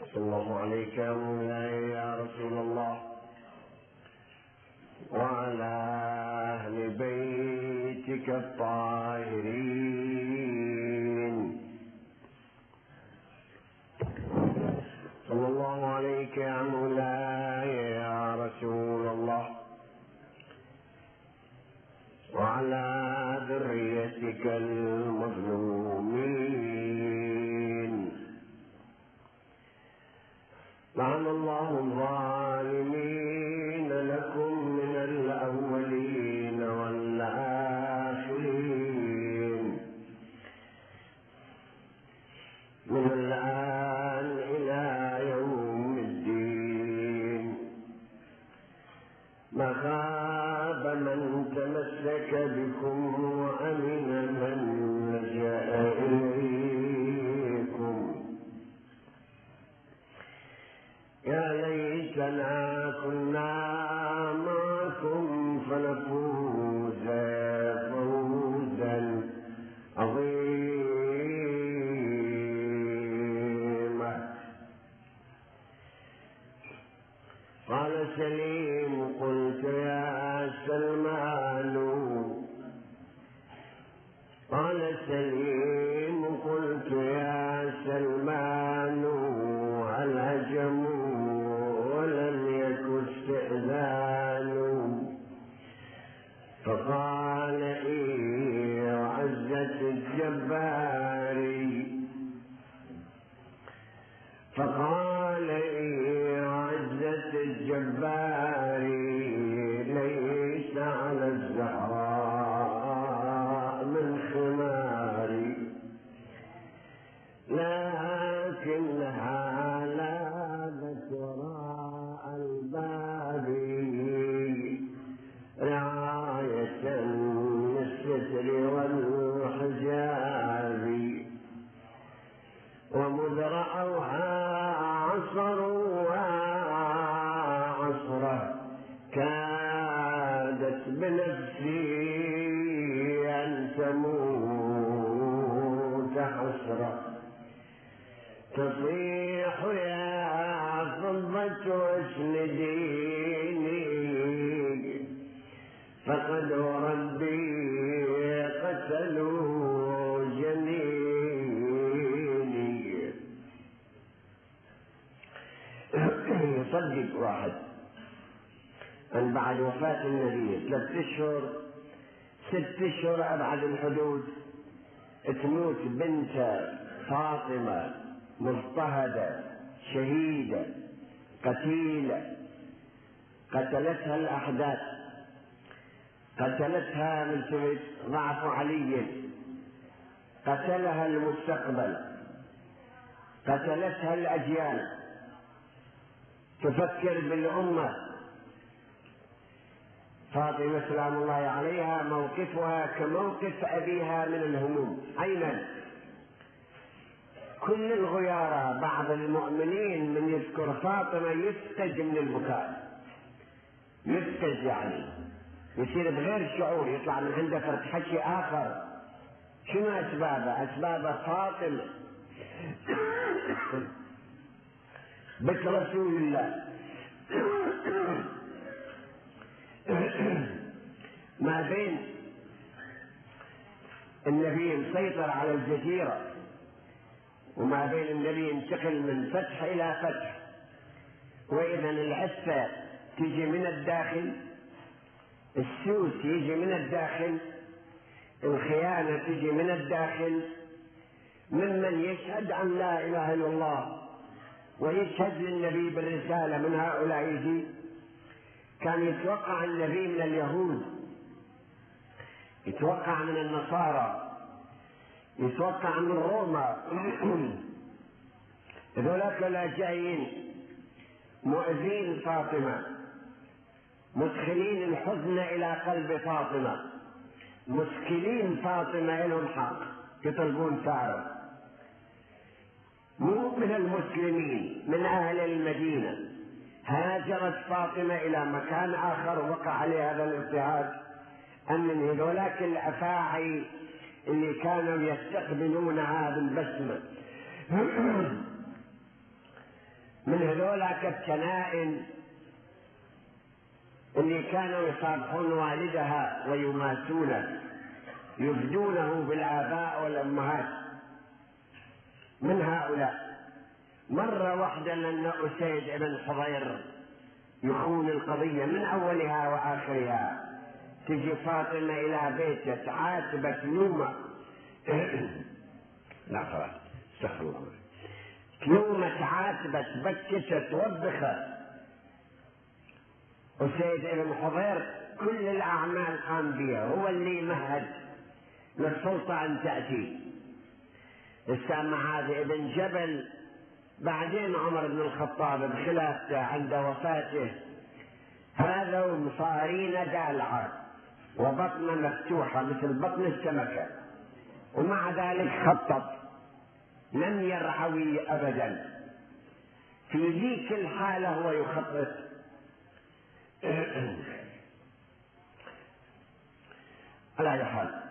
صلى الله عليك يا مولاي يا رسول الله وعلى أهل بيتك الطاهرين. صلى الله عليك يا مولاي يا رسول الله وعلى ذريتك المظلومين. لعن الله الظالمين لكم من الأولين والآخرين من الآن إلى يوم الدين. ما خاب من تمسك بكم وأمن من لجأ إليكم. يا ليتنا كنا معكم فنفوز فوزا عظيما. قال سليم قلت يا سلمان قال سليم قلت يا سلمان هل هجموا ولم يك استئذان. فقال إيه وعزة الجبار فقال إيه وعزة الجبار ليس على الزهراء من خماري لكنها لاذت وراء الباب رعاية للستر والحجاب. ومذ رأوها عصروا عصره كادت بنفسي أن تموت حسرة. تصيح يا فضة اسنديني فقد ربي قتلوا جنيني. يصدق واحد أن بعد وفاة النبي 3 أشهر 6 أشهر أبعد الحدود تموت بنت فاطمة مضطهدة شهيدة قتيلة قتلتها الأحداث قتلتها من ضعف علي قتلها المستقبل قتلتها الأجيال. تفكر بالأمة فاطمة سلام الله عليها موقفها كموقف أبيها من الهموم عينا. كل الغيارى بعض المؤمنين من يذكر فاطمة يفتج من البكاء يفتج يعني يصير بغير شعور يطلع من عنده فرد حكي آخر. شنو أسبابه؟ أسباب فاطمة بنت رسول الله ما بين النبي مسيطر على الجزيرة وما بين النبي ينتقل من فتح إلى فتح. وإذا العفة تيجي من الداخل السوس يجي من الداخل الخيانة تيجي من الداخل ممن يشهد عن لا إله إلا الله ويشهد للنبي بالرسالة من هؤلاء يجي. كان يتوقع النبي من اليهود يتوقع من النصارى يتوقع من روما. ذولاك لا جايين مؤذين فاطمة مدخلين الحزن إلى قلب فاطمة مسكلين فاطمة لهم حق يطلبون ثاره. مو من المسلمين من أهل المدينة هاجرت فاطمة إلى مكان آخر وقع عليه هذا الاضطهاد أم من هذولاك الأفاعي اللي كانوا يستقبلونها بالبسمة. هذولاك الكنائن اللي كانوا يصافحون والدها ويماسونه يفدونه بالآباء والأمهات، من هؤلاء مرة واحدة أن أسيد بن حضير يخون القضية من أولها وآخرها. تجي فاطمة إلى بيته تعاتبت نومة لا خلاص استغفر الله، نومة تعاتبت بكتت وبخت. أسيد بن حضير كل الأعمال قام بها، هو اللي مهد للسلطة أن تأتي. معاذ بن جبل بعدين عمر بن الخطاب بخلافته عند وفاته، هذا صارين دالعة وبطنه مفتوحة مثل بطن السمكة، ومع ذلك خطط لم يرعوي أبدا. في ذيك الحالة هو يخطط على حال.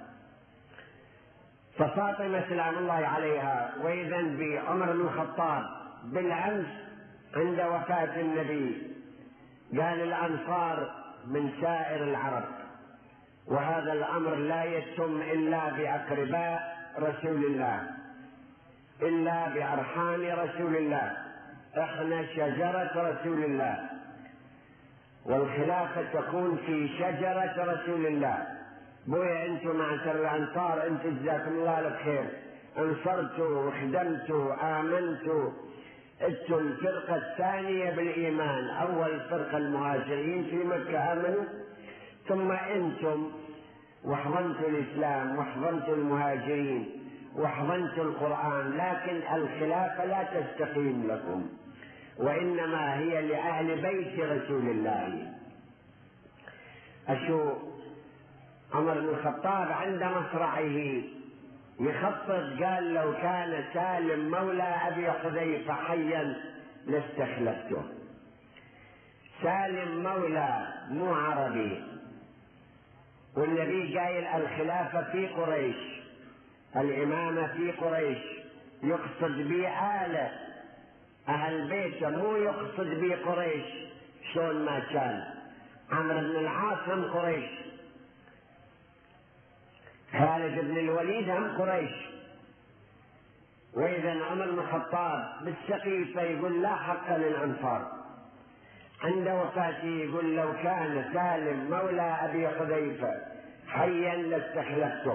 ففاطمة سلام الله عليها وإذا بعمر بن الخطاب بالأمس عند وفاة النبي قال الأنصار من سائر العرب، وهذا الأمر لا يتم إلا بأقرباء رسول الله، إلا بأرحام رسول الله، إحنا شجرة رسول الله، والخلافة تكون في شجرة رسول الله. بويا انتم معشر الأنصار انت جزاكم الله الخير، انصرتوا وخدمتوا آمنتوا، انتوا الفرقة الثانية بالإيمان، أول فرقة المهاجرين في مكة آمنوا، ثم انتم وحضنتوا الإسلام وحضنتوا المهاجرين وحضنتوا القرآن، لكن الخلافة لا تستقيم لكم، وإنما هي لأهل بيت رسول الله. أشو عمر بن الخطاب عند مصرعه يخطط، قال لو كان سالم مولى أبي حذيفة حيا لاستخلفته. سالم مولى مو عربي، والنبي قايل الخلافة في قريش، الإمامة في قريش، يقصد بي آله أهل بيته، مو يقصد بي قريش. شلون ما كان عمرو بن العاص هم قريش، خالد بن الوليد هم قريش. وإذا عمر بن الخطاب بالسقيفة يقول لا حق للأنصار، عند وفاته يقول لو كان سالم مولى أبي حذيفة حيا لاستخلفته،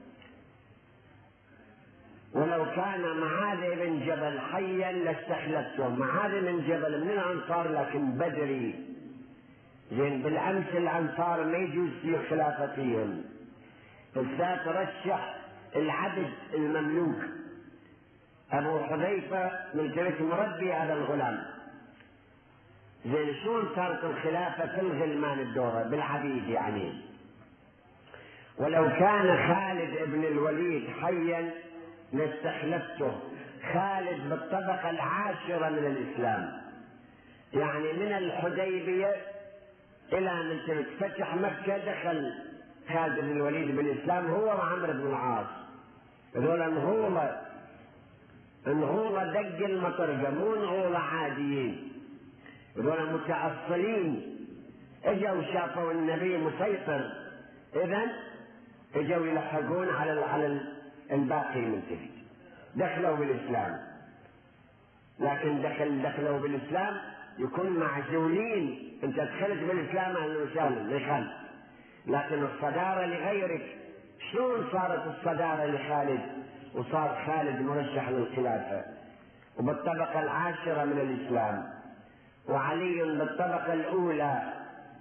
ولو كان معاذ بن جبل حيا لاستخلفته. معاذ بن جبل من الأنصار لكن بدري، زين بالأمس الأنصار ما يجوز في خلافتهم، بالذات رشح العبد المملوك أبو حذيفة من ترك مربي هذا الغلام. زين شلون صارت الخلافة في الغلمان الدورة بالعبيد يعني. ولو كان خالد بن الوليد حيا لاستخلفته. خالد بالطبقة العاشرة من الإسلام، يعني من الحديبية إلى من فتح مكة دخل خالد بن الوليد بالإسلام هو وعمرو بن العاص. هذول انغولة دق المطرقة، مو انغولة عاديين، هذول متأصلين. اجوا شافوا النبي مسيطر، إذن اجوا يلحقون على الباقي من تلك، دخلوا بالإسلام. لكن دخلوا بالإسلام يكون معزولين، انت دخلت بالإسلام أهلا وسهلا لخالد، لكن الصدارة لغيرك. شلون صارت الصدارة لخالد وصار خالد مرشح للخلافة وبالطبقة العاشرة من الإسلام، وعلي بالطبقة الأولى.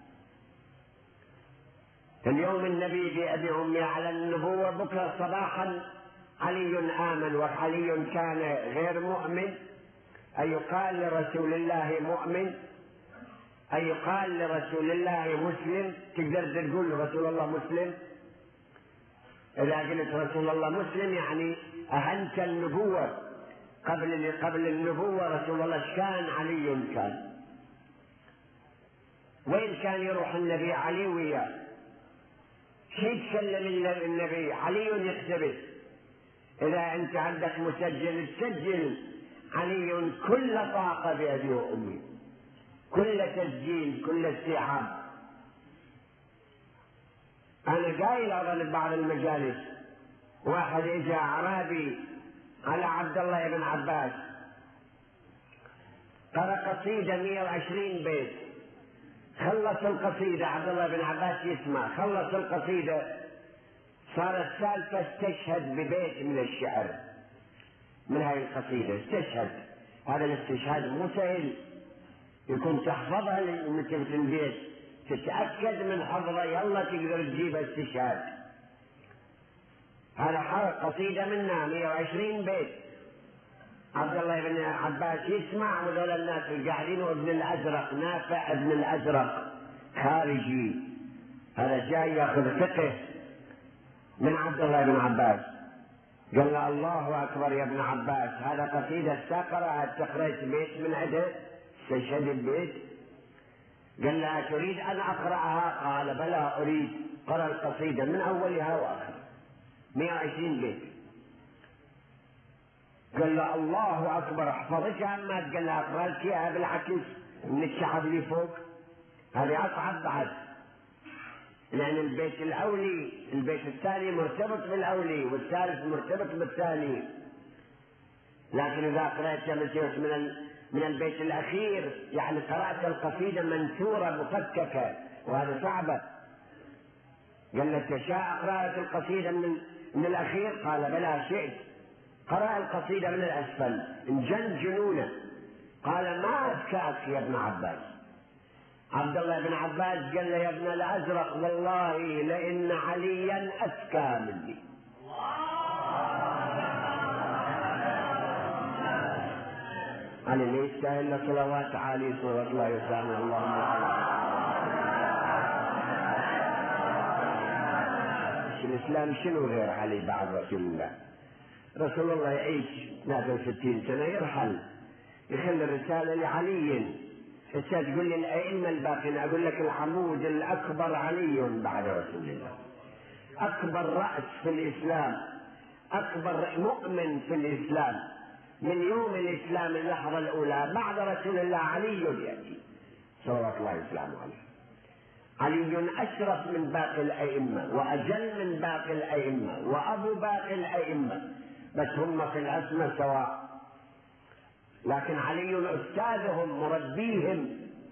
اليوم النبي بأبي أمي على النبوة، بكرة صباحا علي آمن وعلي كان غير مؤمن. أيقال لرسول الله مؤمن؟ أيقال لرسول الله مسلم؟ تقدر تقول لرسول الله مسلم؟ إذا قلت رسول الله مسلم يعني أهنت النبوة. قبل النبوة رسول الله كان علي كان وين كان يروح النبي علي وياه، شيء تكلم النبي علي يقتبس. إذا أنت عندك مسجل تسجل علي كل طاقة بأبي وأمي، كل تسجيل، كل استيعاب. أنا قايل أظن بعض المجالس، واحد إجا أعرابي على عبد الله بن عباس، قرأ قصيدة 120 بيت، خلص القصيدة عبد الله بن عباس يسمع، خلص القصيدة صار الثالثة استشهد ببيت من الشعر من هاي القصيدة، استشهد. هذا الاستشهاد مو سهل، يكون تحفظها مثل في البيت، تتأكد من حفظها يلا تقدر تجيبها استشهاد. هذا حرق قصيدة منها 120 بيت، عبد الله بن عباس يسمع، وذول الناس القاعدين، وابن الأزرق نافع ابن الأزرق خارجي، هذا جاي ياخذ فقه من عبد الله بن عباس. قال له الله أكبر يا ابن عباس، هذا قصيدة ساقرة تقرأت بيت من عده، استشهد البيت. قال له تريد أن أقرأها؟ قال بلى أريد. قرأ القصيدة من أولها وآخرها 120 بيت. قال له الله أكبر، احفظك عمات. قال له أقرأ لك إياها بالعكس من الشعب اللي فوق، هذه أصعب بعد، لأن البيت الأولي، البيت الثاني مرتبط بالأولي، والثالث مرتبط بالثاني. لكن إذا قرأت من البيت الأخير، يعني قرأت القصيدة منثورة مفككة، وهذا صعبة. قال له تشاء قراءة القصيدة من الأخير؟ قال بلا شئت. قرأ القصيدة من الأسفل، انجن جنونه. قال ما أذكاك يا ابن عباس. عبد الله بن عباس قال له يا ابن الأزرق والله لئن عليا أذكى مني. علي لا يستاهل صلوات عالي صلى الله عليه وسلم. اللهم الإسلام شنو غير علي بعد رسول الله؟ رسول الله يعيش 62 سنة يرحل، يخلي الرسالة لعلي. انت تقول لي الأئمة الباقين، أقول لك العمود الأكبر علي بعد رسول الله، أكبر رأس في الإسلام، أكبر مؤمن في الإسلام من يوم الإسلام اللحظة الأولى بعد رسول الله علي يأتي صلوات الله وسلامه عليه. علي أشرف من باقي الأئمة، وأجل من باقي الأئمة، وأبو باقي الأئمة، بس هم في الأسمى سواء، لكن علي أستاذهم مربيهم.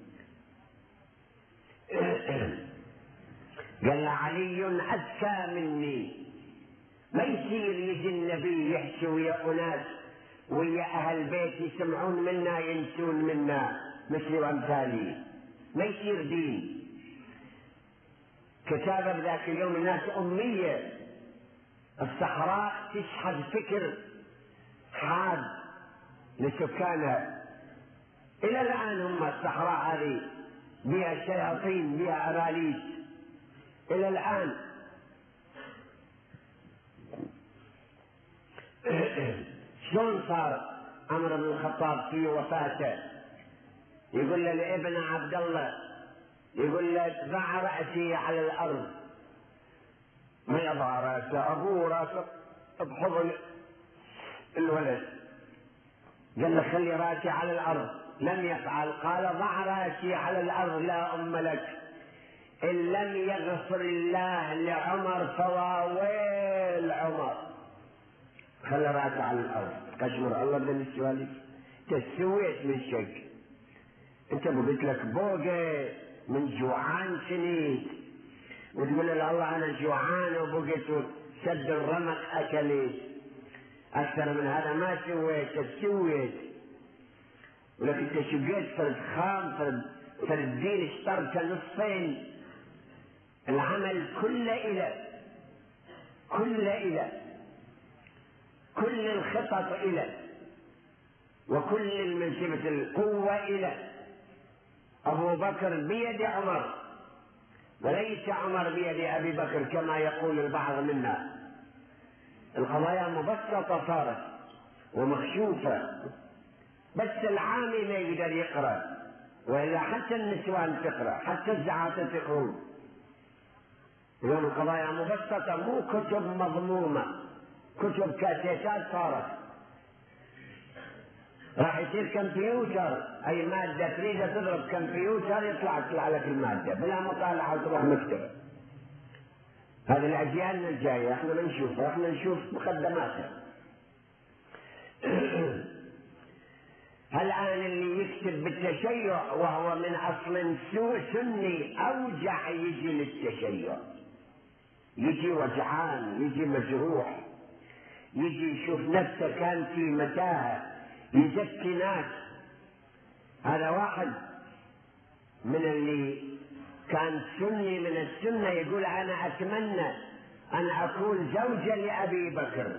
قال علي أذكى مني، ما يصير يجي النبي يحكي ويا أناس ويا أهل بيت يسمعون منا ينسون منا مثل وأمثالي، ما يصير دين. كتابة بذاك اليوم الناس أمية، الصحراء تشحذ فكر حاد لسكانها. إلى الآن هم الصحراء هذه بها شياطين، بها أباليس إلى الآن. شلون صار عمر بن الخطاب في وفاته يقول له لابن عبد الله، يقول له ضع رأسي على الأرض، ما يضع رأسه، أبوه رأسه بحضن الولد. قال له خلي رأسي على الأرض، لم يفعل. قال ضع رأسي على الأرض لا أم لك، إن لم يغفر الله لعمر فواويل عمر. خلي رأسي على الأرض، قشمر الله بدل السوالف. تسويت من شك، انت قلت لك بوقي من جوعان سنين، وتقول له الله انا جوعان وبقيت سد الرمق اكلت. اكثر من هذا ما سويت، سويت. ولكن انت شقيت فرد خام، فرد دين اشترك نصفين. العمل كله إلى كل الخطط إلى، وكل المنسبة القوة إلى. أبو بكر بيد عمر، وليس عمر بيد أبي بكر كما يقول البعض منا. القضايا مبسطة صارت ومخشوفة، بس العامي ما يقدر يقرأ، وإلا حتى النسوان تقرأ، حتى الزعاتر تقرون. اليوم القضايا مبسطة، مو كتب مضمومة، كتب كاسيتات صارت. راح يصير كمبيوتر، أي مادة تريد تضرب كمبيوتر يطلع لك المادة بلا مطالعة وتروح مكتبة. هذه الأجيال الجاية احنا ما نشوفها، احنا نشوف مقدماتها. الآن اللي يكتب بالتشيع وهو من أصل سني أوجع يجي للتشيع، يجي وجعان، يجي مجروح، يجي يشوف نفسه كان في متاهة، يزكي ناس. هذا واحد من اللي كان سني من السنة يقول أنا أتمنى أن أكون زوجا لأبي بكر،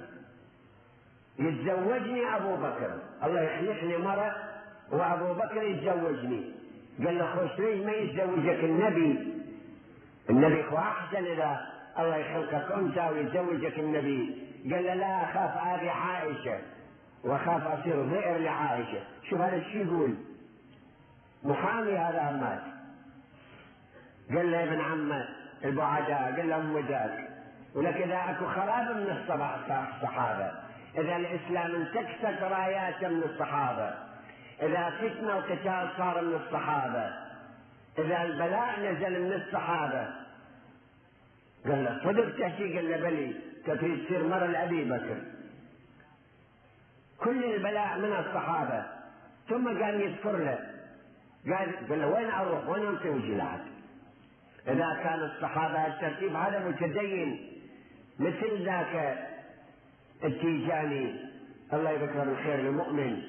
يتزوجني أبو بكر، الله يخلقني مرة وأبو بكر يتزوجني. قال له خسرين ما يتزوجك النبي هو أحسن إذا الله يخلقك أنت ويتزوجك النبي. قال له لا، أخاف آذي عائشة وأخاف أصير ضئر لعائشة. شوف هذا الشيء يقول محامي هذا مات. قال له يا ابن عمه البعداء، قال له أم ذاك، ولك إذا أكو خراب من الصحابة، إذا الإسلام انتكست رايات من الصحابة، إذا فتنة وقتال صار من الصحابة، إذا البلاء نزل من الصحابة. قال له صدق تحكي؟ قال له بلي، تريد تصير مرة لأبي بكر. كل البلاء من الصحابة. ثم قال يذكر له، قال له وين أروح وين أنت وجلعت؟ إذا كان الصحابة الترتيب هذا متدين مثل ذاك التيجاني، الله يذكر الخير للمؤمن،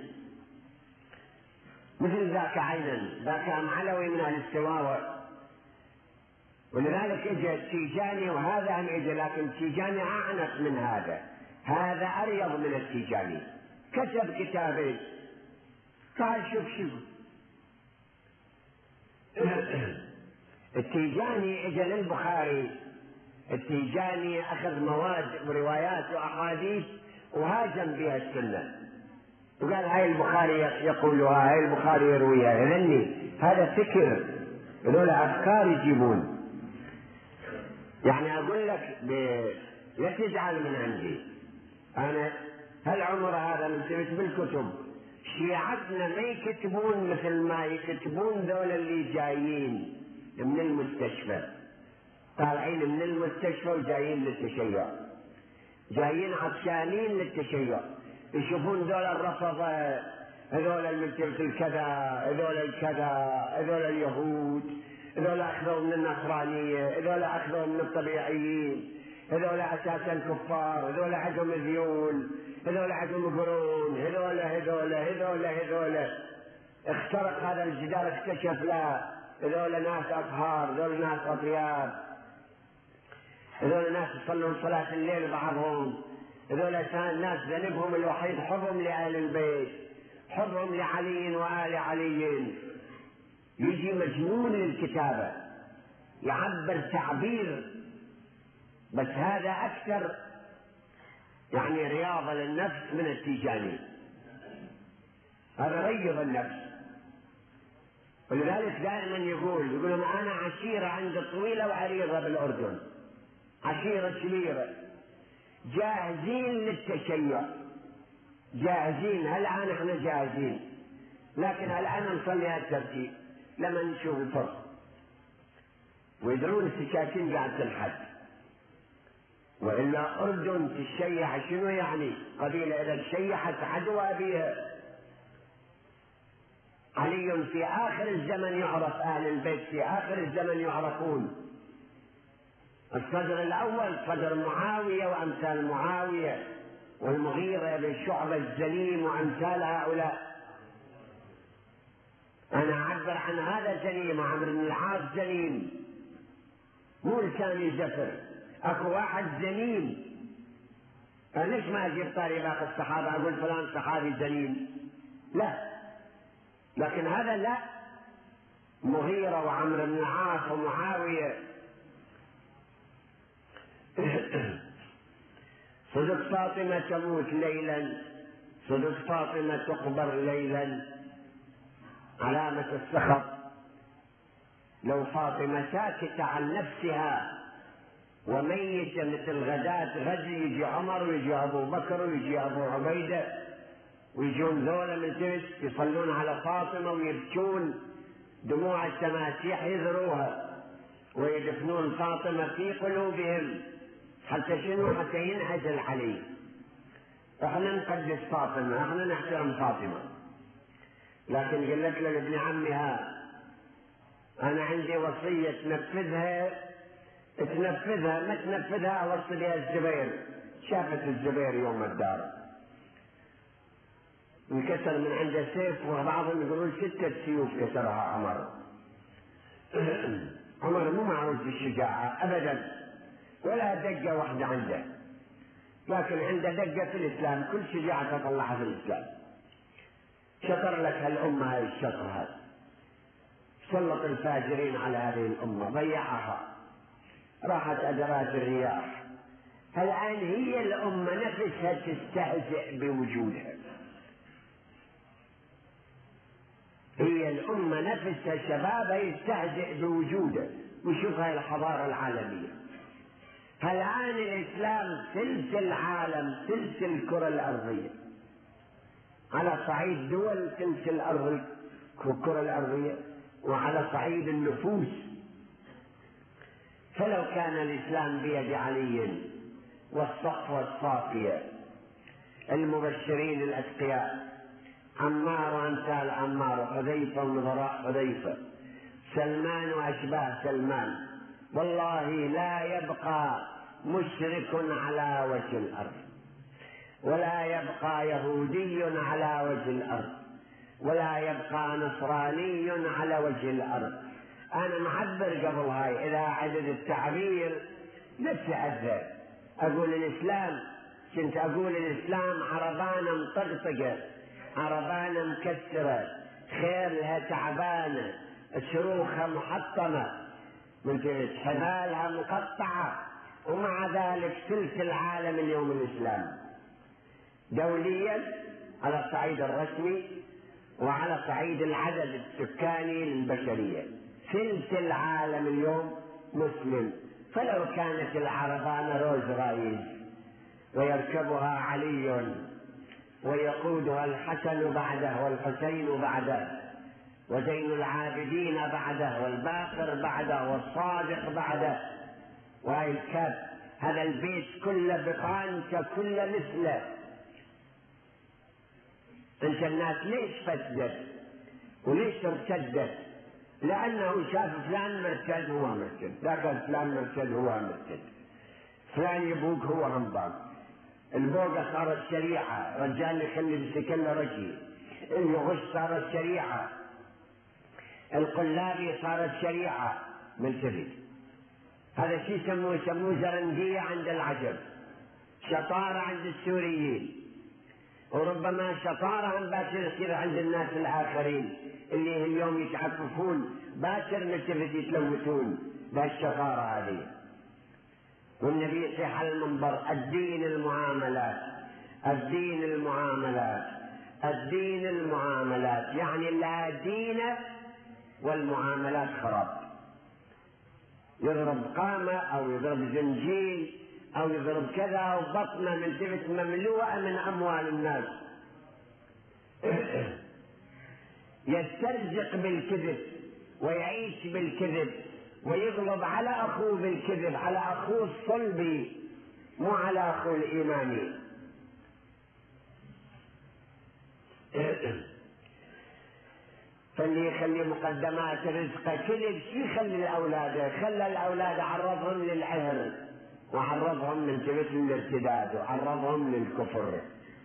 مثل ذاك عينا، ذاك علوي من أهل السواوة. ولذلك اجى التيجاني وهذا هم اجى، لكن التيجاني أعنف من هذا أريض من التيجاني. كتب كتابين، تعال شوف التيجاني اجى للبخاري. التيجاني أخذ مواد وروايات وأحاديث وهاجم بها السنة، وقال هاي البخاري يقولها، هاي البخاري يرويها. يذني هذا فكر، هذول أفكار يجيبون. يعني أقول لك لا تزعل من عندي أنا، هالعمر هذا نمسك بالكتب. شيعتنا ما يكتبون مثل ما يكتبون ذول اللي جايين من المستشفى، طالعين من المستشفى وجايين للتشيع، جايين عطشانين للتشيع. يشوفون ذول الرفضة، هذول الملتفت الكذا، هذول الكذا، هذول اليهود، هذول أخذوا من النصرانية، هذول أخذوا من الطبيعيين، هذول أساسا كفار، هذول عندهم ذيول، هذول عندهم قرون، هذول اخترق هذا الجدار اكتشف لا، هذول ناس أطهار، هذول ناس أطياب، هذول ناس يصلون صلاة الليل بعضهم، هذول ناس ذنبهم الوحيد حبهم لآل البيت، حبهم لعلي وآل علي. يجي مجنون للكتابة، يعبر تعبير، بس هذا أكثر يعني رياضة للنفس من التيجاني. هذا ريض النفس. ولذلك دائما يقول أنا عشيرة عندي طويلة وعريضة بالأردن، عشيرة كبيرة، جاهزين للتشيع، جاهزين. الآن احنا جاهزين، لكن الآن نصلي الترتيب لما نشوف الفرق. ويدرون السكاكين قاعد تنحد، وإلا أردن تشيع شنو يعني؟ قبيلة إذا تشيعت عدو أبيها. علي في آخر الزمن يعرف، أهل البيت في آخر الزمن يعرفون. الصدر الأول صدر معاوية وأمثال معاوية، والمغيرة بن شعبة الزليم وأمثال هؤلاء. أنا أعبر عن هذا زليم، عمرو بن العاص زليم، مو لساني زفر. أكو واحد زليم، ليش ما أجيب طاري باقي الصحابة أقول فلان صحابي زليم؟ لا، لكن هذا لا، مغيرة وعمرو بن العاص ومعاوية. صدق فاطمة تموت ليلا، صدق فاطمة تقبر ليلا، علامة السخط. لو فاطمة ساكتة عن نفسها وميتة مثل غداة غد، يجي عمر ويجي أبو بكر ويجي أبو عبيدة ويجون ذولا من تبت يصلون على فاطمة ويبكون دموع التماسيح يذروها ويدفنون فاطمة في قلوبهم حتى شنو؟ حتى ينعزل علي. احنا نقدس فاطمة، احنا نحترم فاطمة، لكن قلت له لابن عمها انا عندي وصية تنفذها ما تنفذها اوصي بها الزبير. شافت الزبير يوم الدار انكسر من عنده سيف، وبعضهم يقولون 6 سيوف كسرها عمر. عمر مو معروف بالشجاعة ابدا، ولا دقة واحدة عنده، لكن عنده دقة في الاسلام، كل شجاعة تطلعها في الاسلام. شطر لك هالامة هاي الشطر هذا، سلط الفاجرين على هذه الامة، ضيعها، راحت ادرات الرياح. الان هي الامة نفسها تستهزئ بوجودها، هي الامة نفسها شبابها يستهزئ بوجوده. وشوف هاي الحضارة العالمية الان، الاسلام ثلث العالم، ثلث الكرة الارضية، على صعيد دول ثلث الكرة الارضية، وعلى صعيد النفوس. فلو كان الاسلام بيد علي والصفوة الصافية المبشرين الاتقياء، عمار وامثال عمار، وحذيفة ونظراء حذيفة، سلمان واشباه سلمان، والله لا يبقى مشرك على وجه الارض، ولا يبقى يهودي على وجه الارض، ولا يبقى نصراني على وجه الارض. انا معبر قبل هاي، اذا عدد التعبير نفسي عذب اقول الاسلام، كنت اقول الاسلام عربانة مطقطقة، عربانة مكسرة، خيلها تعبانة، شروخها محطمة، من حبالها مقطعة، ومع ذلك ثلث العالم اليوم الاسلام، دوليا على الصعيد الرسمي وعلى صعيد العدد السكاني للبشرية، ثلث العالم اليوم مسلم. فلو كانت العربانة روز رايز ويركبها علي ويقودها الحسن بعده والحسين بعده وزين العابدين بعده والباقر بعده والصادق بعده، وهي الكاب، هذا البيت كله بطانته كله مثله. انت الناس ليش فسدت وليش ارتدت؟ لانه شاف فلان مرتد هو مرتد، ذاك فلان مرتد هو مرتد، فلان يبوق هو رمضان، البوقة صارت شريعة، رجال يخلي بسكله رجلي، اللي يغش صارت شريعة، القلابي صارت شريعة من كذب. هذا شيء يسموه زرنجية عند العجم، شطارة عند السوريين، وربما شطارة عن باكر يصير عند الناس الآخرين اللي اليوم يتعففون باكر نتفت يتلوثون بهالشطارة هذه. والنبي يصيح على المنبر: الدين المعاملات، الدين المعاملات، الدين المعاملات، يعني لا دين والمعاملات خراب. يضرب قامة أو يضرب زنجيل أو يضرب كذا، وبطنه من تبت مملوءة من أموال الناس. يسترزق بالكذب ويعيش بالكذب ويغلب على أخوه بالكذب، على أخوه الصلبي مو على أخوه الإيماني. فاللي يخلي مقدمات رزقه كذب شي يخلي الأولاد، خلى الأولاد عرضهم للعهر وعرضهم من تبت للارتداد وعرضهم للكفر.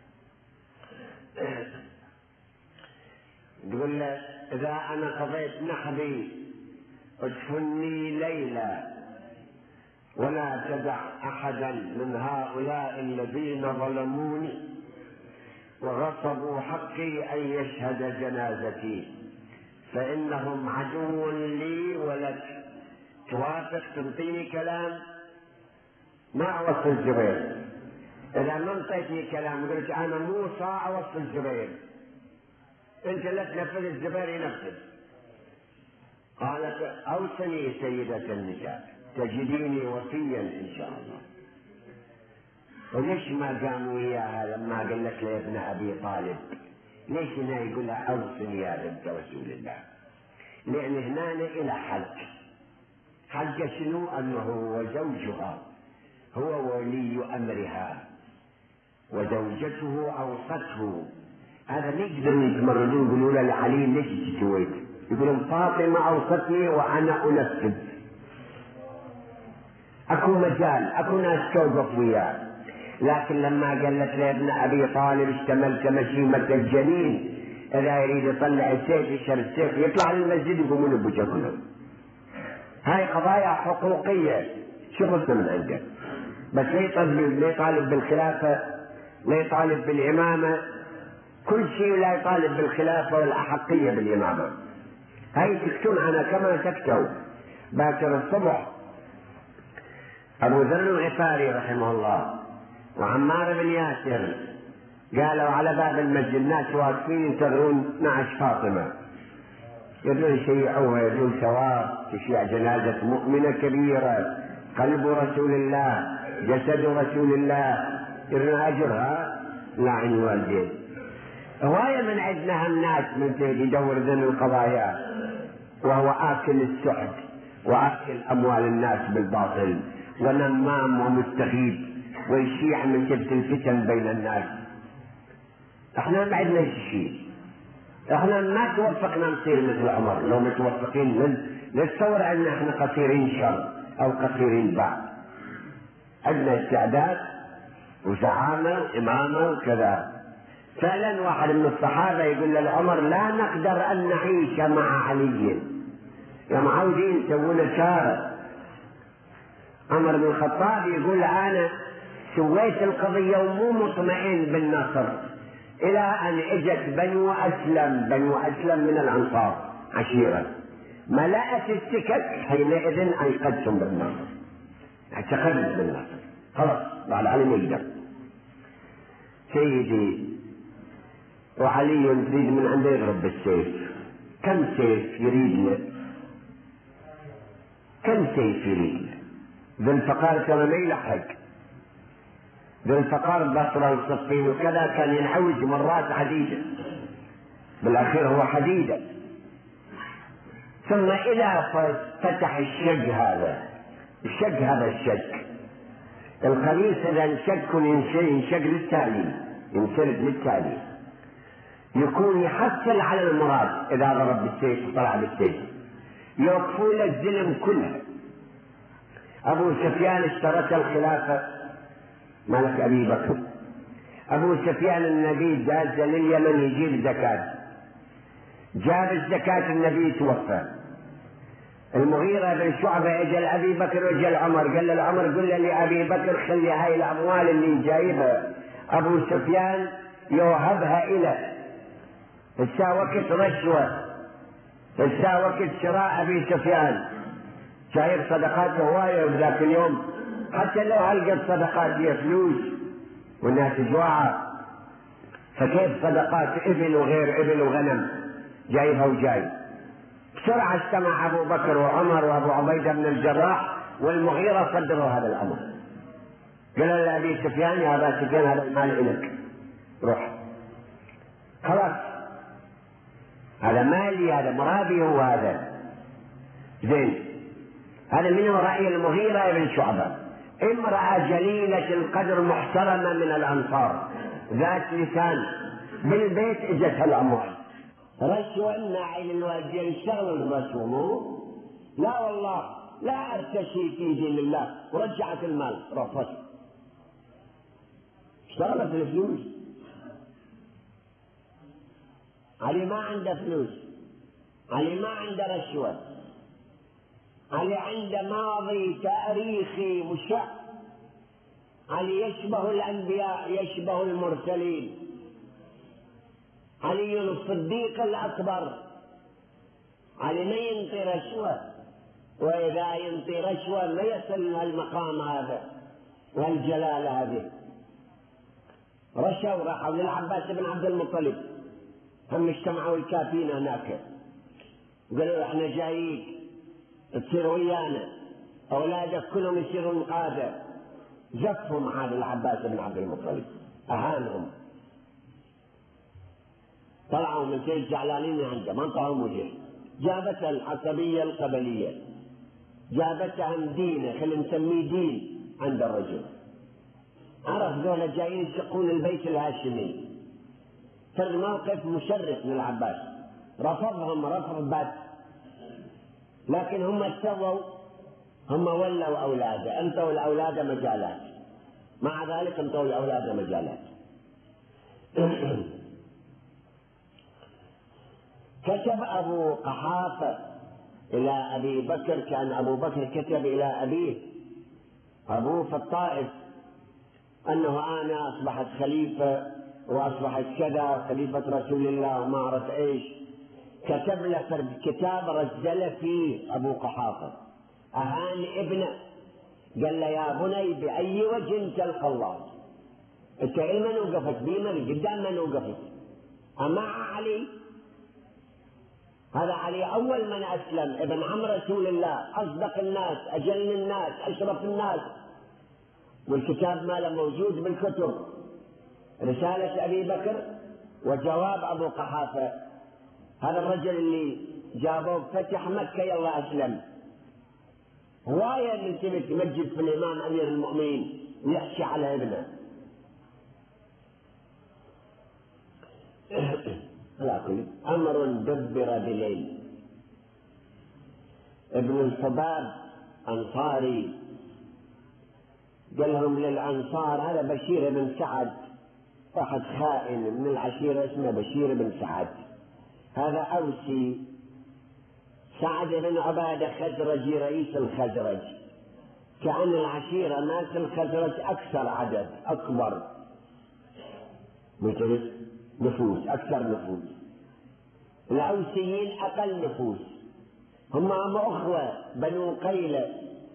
تقول له: إذا أنا قضيت نحبي ادفني ليلة ولا تدع أحدا من هؤلاء الذين ظلموني وغصبوا حقي أن يشهد جنازتي، فإنهم عدو لي ولك. توافق تنطيني كلام؟ ما أوصل الزبير. إذا ما انطيتني كلام قلت أنا موسى أوصل الزبير، أنت لا تنفذ الزبير ينفذ. قالت: أوصني سيدة النساء تجديني وفيا إن شاء الله. وليش ما قام وياها لما قال لك يا ابن أبي طالب؟ ليش هنا يقول لها أوصني يا بنت رسول الله؟ لأن هنا إلى حق شنو؟ أنه هو زوجها، هو ولي أمرها، وزوجته أوصته. هذا ما يقدروا يتمردون يقولوا له لعلي ليش سويت؟ يقولون فاطمة أوصتني وأنا أنفذ. أكو مجال، أكو ناس توقف وياه. لكن لما قالت له ابن أبي طالب اشتملت مشيمة الجنين، إذا يريد يطلع السيف يشر السيف يطلع للمسجد يقومون بوجههم. هاي قضايا حقوقية، شو خصنا من عنده؟ بس لا يطالب بالخلافة، لا يطالب بالإمامة، كل شيء لا يطالب بالخلافة والأحقية بالإمامة. هاي تكتون عنها كما تكتو. باكر الصبح أبو ذر الغفاري رحمه الله وعمار بن ياسر قالوا على باب المسجد الناس واقفين ينتظرون 12 فاطمة، يبدون يشيعوها، يبدون ثواب تشيع جنازة مؤمنة كبيرة، قلب رسول الله، جسد رسول الله، يبدون أجرها لعن الوالدين. هواية من عندنا الناس من يدور ذن القضايا، وهو آكل السحت وآكل أموال الناس بالباطل، ونمام ومستغيب، ويشيع من شدة الفتن بين الناس. احنا ما عندنا شيء، احنا ما توفقنا نصير مثل عمر. لو متوفقين نتصور ان احنا قصيرين شر او قصيرين بعد. عندنا استعداد وزعامة وإمامة وكذا. فعلا واحد من الصحابة يقول لعمر لا نقدر أن نعيش مع علي، يا معودين يسوون شارع. عمر بن الخطاب يقول أنا سويت القضية ومو مطمئن بالنصر، إلى أن اجت بنو أسلم من الأنصار عشيرة، ملأت السكك، حينئذ أيقدتم بالنصر، اعتقدت بالنصر، خلاص بعد علي ما يقدر. سيدي وعلي يريد من عنده يضرب بالسيف. كم سيف يريدنا؟ كم سيف يريد؟ ذو الفقار كان ما يلحق، ذو الفقار بصرة وصفين وكذا كان ينحوج مرات عديدة، بالأخير هو حديدة. ثم إذا فتح الشق هذا الخليص إذا انشق ينشق للتالي يكون يحصل على المراد. إذا ضرب بالسيف وطلع بالسيف يوقفون الزلم كله. أبو سفيان اشترط الخلافة ملك أبي بكر. أبو سفيان النبي جاز لليمن يجيب زكاة، جاب الزكاة النبي توفى. المغيرة بن شعبة اجى لأبي بكر واجى لعمر، قال لعمر قل لأبي بكر خلي هاي الأموال اللي جايبها أبو سفيان يوهبها إلى هسا وقت رشوة، هسا وقت شراء أبي سفيان، شايف صدقات هواية بذاك اليوم، حتى لو هلقت صدقات هي فلوس والناس جوعة، فكيف صدقات ابل وغير ابل وغنم جايبها وجاي. بسرعة اجتمع أبو بكر وعمر وأبو عبيدة بن الجراح والمغيرة صدروا هذا الأمر، قالوا لأبي سفيان يا أبا سفيان هذا المال إلك، روح خلاص، هذا مالي، هذا مرابي، هو هذا زين. هذا منه رأي المغيرة بن شعبة، امرأة جليلة القدر محترمة من الأنصار، ذات لسان، بالبيت اجتها الأموال. رشوة الناعي للوالدين اشتغلوا الرسوم؟ لا والله لا ارتشي في دين الله، ورجعت المال رفضت، اشتغلت الفلوس. علي ما عنده فلوس، علي ما عنده رشوة، علي عنده ماضي تاريخي مشع، علي يشبه الأنبياء، يشبه المرسلين، علي الصديق الأكبر. علي ما ينطي رشوة، وإذا ينطي رشوة ما يصل المقام هذا والجلال هذه. رشوا راحوا للعباس بن عبد المطلب، هم اجتمعوا الكافين هناك قالوا احنا جايين تصير ويانا، أولادك كلهم يصيرون قادة، زفهم على العباس بن عبد المطلب، أهانهم، طلعوا من سيد جعلانين عنده ما انطاهم وجه، جابتها العصبية القبلية، جابتها دينه، خلينا نسميه دين عند الرجل، عرف ذولا جايين يشقون البيت الهاشمي، فالموقف مشرف للعباس، رفضهم رفض بات، لكن هم سووا، هم ولوا أولاده، انتوا الأولاد مجالات، مع ذلك انتوا الأولاد مجالات. كتب أبو قحافة إلى أبي بكر، كان أبو بكر كتب إلى أبيه أبوه في الطائف أنه أنا أصبحت خليفة وأصبحت كذا خليفة رسول الله وما أعرف إيش، كتب له كتاب رجل فيه أبو قحافة، أهان ابنه، قال له يا بني بأي وجه تلقى الله، أنت من وقفت بمن قدام من وقفت؟ أمع علي، هذا علي أول من أسلم، ابن عم رسول الله، أصدق الناس، أجل الناس، أشرف الناس، والكتاب ماله موجود بالكتب، رسالة أبي بكر وجواب أبو قحافة، هذا الرجل اللي جابوه فتح مكة يلا أسلم، هواية اللي تبي تمجد في الإمام أمير المؤمنين يحكي على ابنه. على كل أمر دبر بليل. ابن الحباب أنصاري قال لهم للأنصار، هذا بشير بن سعد، واحد خائن من العشيرة اسمه بشير بن سعد، هذا أوسي، سعد بن عبادة خزرجي رئيس الخزرج، كأن العشيرة ناس الخزرج أكثر عدد، أكبر مثل نفوس، أكثر نفوس، الأوسيين أقل نفوس، هم أخوة بنو قيلة،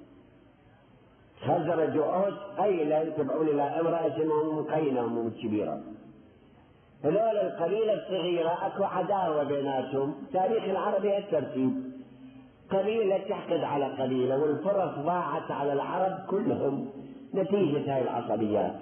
خزرج وأوس، قيلة يتبعون إلى امرأة اسمهم قيلة هم الكبيرة، هذول القبيلة الصغيرة أكو عداوة بيناتهم، تاريخ العرب الترتيب، قبيلة تحقد على قبيلة، والفرص ضاعت على العرب كلهم نتيجة هذه العصبيات.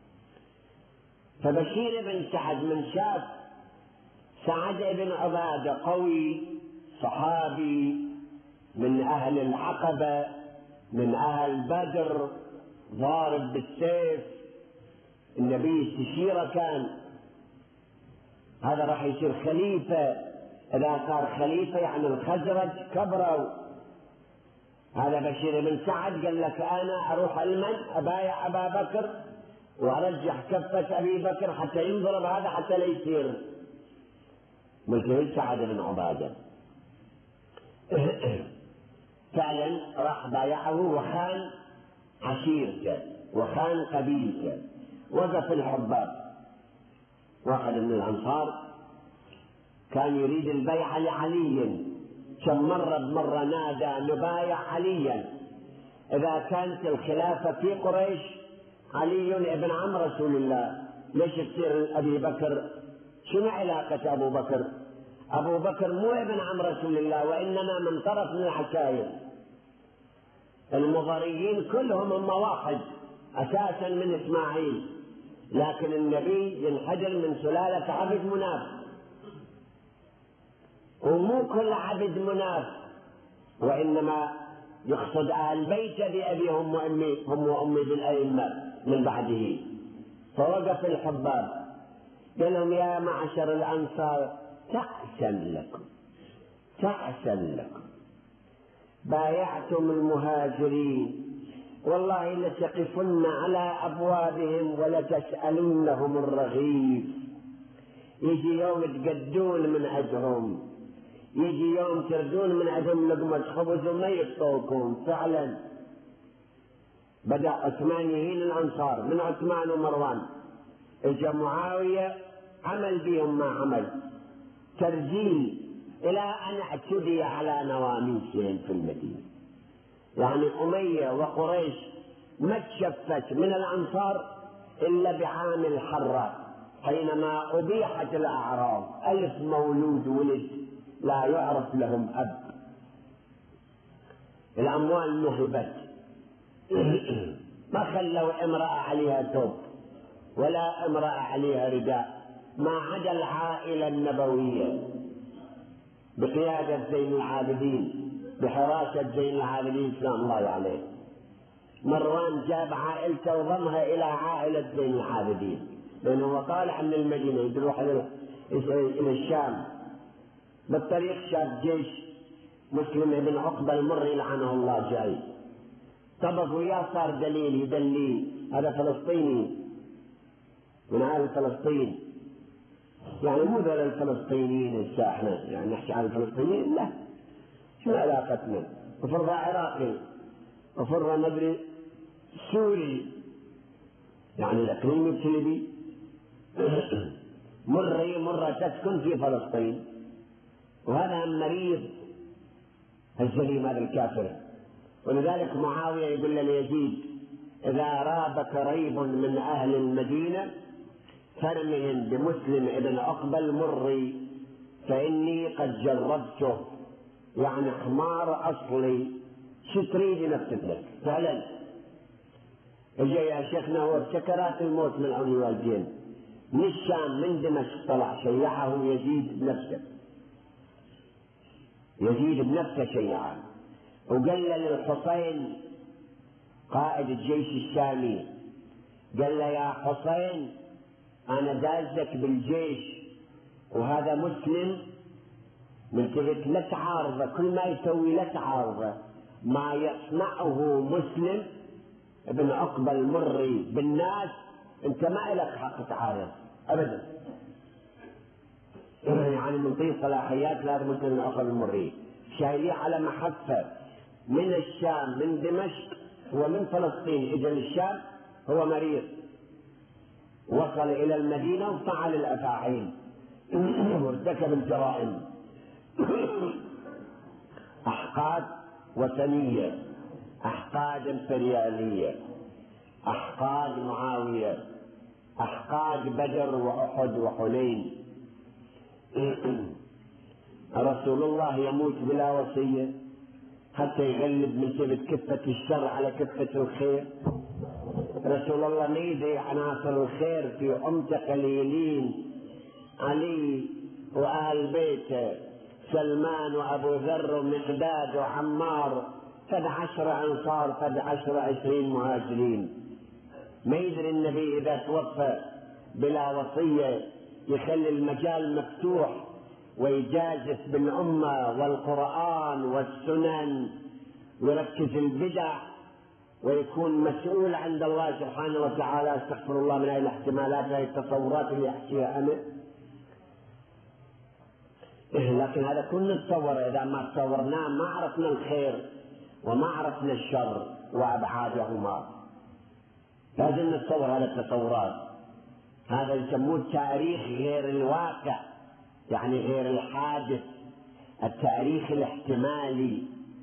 فبشير بن سعد من شاف سعد بن عبادة قوي صحابي من أهل العقبة من أهل بدر ضارب بالسيف، النبي استشيره كان هذا راح يصير خليفة، إذا صار خليفة يعني الخزرج كبروا. هذا بشير بن سعد قال لك أنا أروح المن أبايع أبا بكر وأرجح كفة أبي بكر حتى ينضرب هذا حتى لا يصير مثل سعد بن عبادة. فعلا راح بايعه وخان عشيرته وخان قبيلته. وقف الحباب واحد من الأنصار كان يريد البيعة لعلي، كم مرة نادى نبايع عليا، إذا كانت الخلافة في قريش علي ابن عم رسول الله، ليش تصير أبي بكر؟ شنو علاقة أبو بكر؟ أبو بكر مو ابن عم رسول الله، وإنما من طرف من العشائر، المضريين كلهم هم واحد أساسا من إسماعيل، لكن النبي ينحدر من سلالة عبد مناف، ومو كل عبد مناف، وإنما يقصد أهل بيت بأبيهم وأمي، هم وأمي بالأئمة من بعده. فوقف الحباب قال لهم يا معشر الأنصار تعسا لكم بايعتم المهاجرين، والله لتقفن على أبوابهم ولتسألنهم الرغيف، يجي يوم تقدون من عندهم، يجي يوم تردون من عندهم لقمة خبز وما يعطوكم. فعلا بدأ عثمان يهين الأنصار، من عثمان ومروان اجا معاوية عمل بهم ما عمل، ترجيل إلى أن اعتدي على نواميسهم في المدينة. يعني أمية وقريش ما تشفت من الأنصار إلا بعام الحرة، حينما أبيحت الأعراض، 1000 مولود ولد لا يعرف لهم أب، الأموال نهبت. ما خلوا امرأة عليها ثوب ولا امرأة عليها رداء، ما عدا العائلة النبوية بقيادة زين العابدين، بحراسة زين العابدين سلام الله عليه. مروان جاب عائلته وضمها إلى عائلة زين العابدين، لأنه طالع من المدينة يروح إلى الشام. بالطريق شاف جيش مسلم بن عقبة المري لعنه الله جاي، طبق وياه صار دليل يدليه هذا فلسطيني من أهل فلسطين، يعني مو ذول الفلسطينيين الساحنة يعني نحكي عن الفلسطينيين، لا شو علاقتنا؟ وفرض عراقي وفرض مدري سوري، يعني الإقليم السلبي مرة تسكن في فلسطين، وهذا مريض الزليم هذا الكافر. ولذلك معاوية يقول ليزيد إذا رابك ريب من أهل المدينة فرمهم بمسلم ابن عقبة المري فإني قد جربته، يعني حمار أصلي، شو تريد ينفذ لك فعلا. اجى يا شيخنا هو بسكرات الموت من عون الوالدين من الشام من دمشق طلع شيعه يزيد بنفسه، يزيد بنفسه شيعه، وقال للحسين قائد الجيش الشامي قال له يا حسين أنا دازك بالجيش وهذا مسلم ملتفت لا تعارضه، كل ما يسوي لا تعارضه، ما يصنعه مسلم ابن عقبة المري بالناس انت ما لك حق تعارض ابدا، يعني منطيه صلاحيات لازم مسلم ابن عقبة المري شايليه على محفة من الشام من دمشق ومن فلسطين اجى للشام، هو مريض وصل الى المدينة وفعل الافاعيل وارتكب الجرائم احقاد وثنية، احقاد امبريالية، احقاد معاوية، احقاد بدر واحد وحنين. رسول الله يموت بلا وصية حتى يغلب من ثبت كفة الشر على كفة الخير. رسول الله ما يدري عناصر الخير في أمته قليلين، علي وأهل بيته سلمان وأبو ذر ومقداد وعمار، قد 10 أنصار قد 20 مهاجرين. ما يدري النبي إذا توفى بلا وصية يخلي المجال مفتوح ويجازف بالأمة والقرآن والسنن ويركز البدع ويكون مسؤول عند الله سبحانه وتعالى. استغفر الله من هذه الاحتمالات هذه التصورات اللي أحكيها أنا، لكن هذا كل نتصور، إذا ما تصورناه ما عرفنا الخير وما عرفنا الشر وأبعادهما. لازم نتصور هذه التصورات، هذا يسموه التاريخ غير الواقع، يعني غير الحادث، التاريخ الاحتمالي.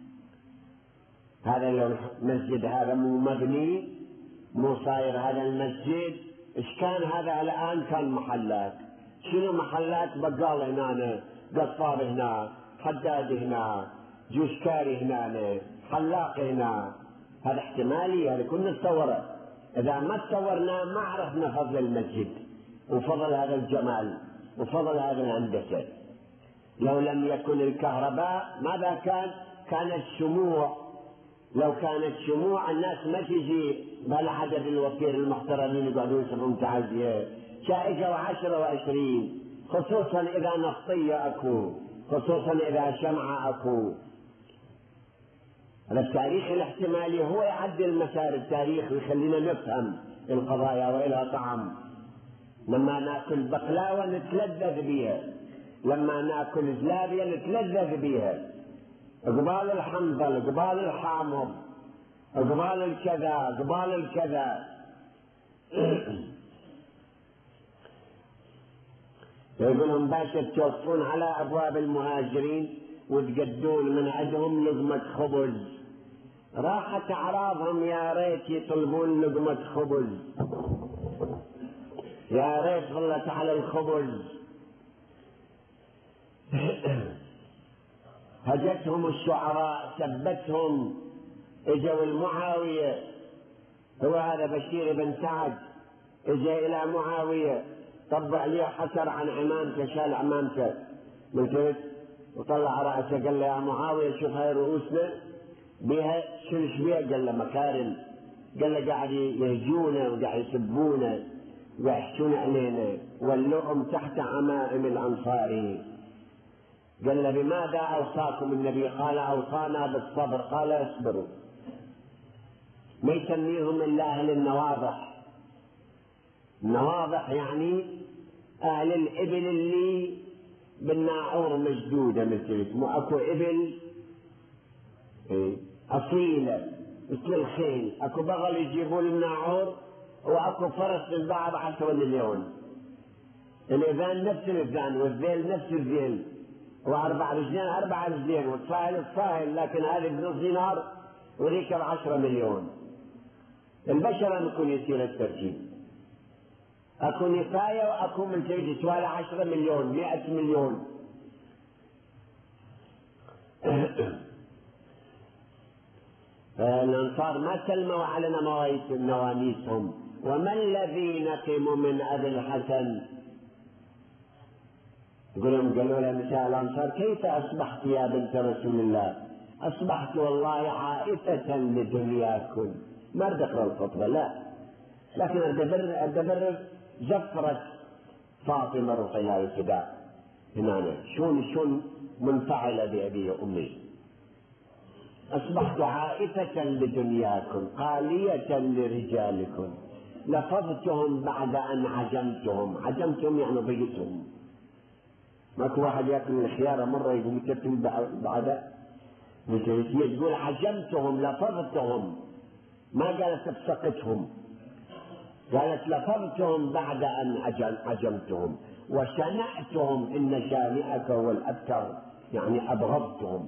هذا المسجد هذا مو مبني، مو صاير هذا المسجد، ايش كان هذا الآن؟ كان محلات. شنو محلات؟ بقال هنا، قصاب هنا، حداد هنا، جوشكاري هنا، حلاق هنا. هذا احتمالي، هذا كنا نتصوره. إذا ما تصورناه ما عرفنا فضل المسجد وفضل هذا الجمال وفضل هذا الهندسة. لو لم يكن الكهرباء ماذا كان؟ كانت شموع. لو كانت شموع الناس ما تجي بالعدد الوفير المحترمين يقعدون يسمعون تعزية، شائجة 10 و20، خصوصا إذا نفطية أكو، خصوصا إذا شمعة أكو. هذا التاريخ الاحتمالي هو يعدل مسار التاريخ ويخلينا نفهم القضايا وإلها طعم. لما ناكل بقلاوة نتلذذ بها، لما ناكل زلابية نتلذذ بها، قبال الحنظل، قبال الحامض، قبال الكذا، قبال الكذا. يقولون باشا توصون على أبواب المهاجرين وتقدون من عندهم لقمة خبز. راحت أعراضهم يا ريت يطلبون لقمة خبز، يا ريت ظلت على الخبز. هجتهم الشعراء، سبتهم، اجوا المعاوية هو هذا بشير بن سعد اجى الى معاويه طبع عليه حسر عن عمامته، شال عمامته من كرت وطلع راسه، قال له يا معاويه شوف هاي رؤوسنا بها شلش بها، قال له مكارم، قال له قاعد يهجونا وقاعد يسبونا ويحشون علينا واللؤم تحت عمائم الانصار. قال له بماذا اوصاكم النبي؟ قال اوصانا بالصبر. قال اصبروا. ما يسميهم الا اهل النواضح. النواضح يعني اهل الابل اللي بالناعور مشدوده، مثل مو اكو ابل اصيله مثل الخيل، اكو بغل يجيبون الناعور، واكو فرس تنباع ب10 مليون. الاذان نفس الاذان والذيل نفس الذيل، واربع رجلين 4 رجلين، والصاهل الصاهل، لكن هذه بنص دينار وذيك ب10 مليون. البشر يكون يصير التركيب، اكو نفايه واكو من تجي سوالي 10 مليون 100 مليون. الانصار ما سلموا على نوانيسهم. وما الذي نقم من ابي الحسن؟ قالوا له نساء الانصار كيف اصبحت يا بنت رسول الله؟ اصبحت والله عائفه لدنياكم. ما اريد اقرا الخطبه لا، لكن ادبر زفرت فاطمه رقيها الفداء هنا شلون منفعله بابي وامي. اصبحت عائفه لدنياكم قاليه لرجالكم، لفظتهم بعد ان عجمتهم. عجمتهم يعني ضيتهم. ماكو واحد ياكل الخياره مره يقوم يكتم بعدها، هي تقول عجمتهم لفظتهم، ما قالت ابصقتهم، قالت لفظتهم بعد ان عجمتهم، وشنعتهم ان شانئك هو الابتر، يعني ابغضتهم.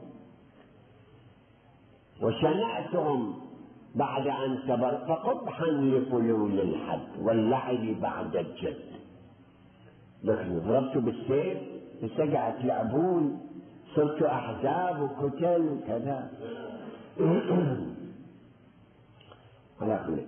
وشنعتهم بعد ان كبر، فقبحا لفلول الحد واللعب بعد الجد. لكن ضربت بالسيف استقعت تلعبون، صرت احزاب وقتل وكذا. على كل